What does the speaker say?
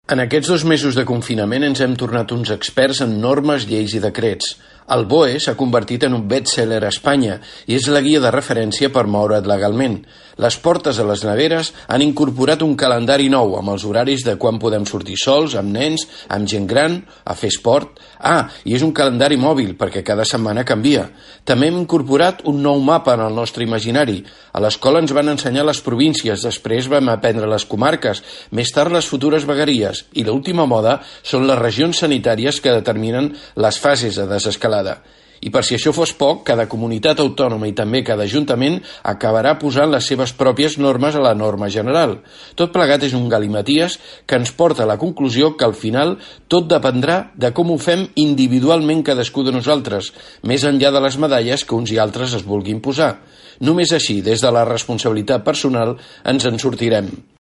En aquests 2 mesos de confinament ens hem tornat uns experts en normes, lleis i decrets. El BOE s'ha convertit en un best-seller a Espanya i és la guia de referència per moure't legalment. Les portes a les neveres han incorporat un calendari nou amb els horaris de quan podem sortir sols, amb nens, amb gent gran, a fer esport. I és un calendari mòbil perquè cada setmana canvia. També hem incorporat un nou mapa en el nostre imaginari. A l'escola ens van ensenyar les províncies, després vam aprendre les comarques, més tard les futures vegueries i l'última moda són les regions sanitàries que determinen les fases de desescalada. I per si això fos poc, cada comunitat autònoma i també cada ajuntament acabarà posant les seves pròpies normes a la norma general. Tot plegat és un galimaties que ens porta a la conclusió que al final tot dependrà de com ho fem individualment cadascú de nosaltres, més enllà de les medalles que uns i altres es vulguin posar. Només així, des de la responsabilitat personal, ens en sortirem.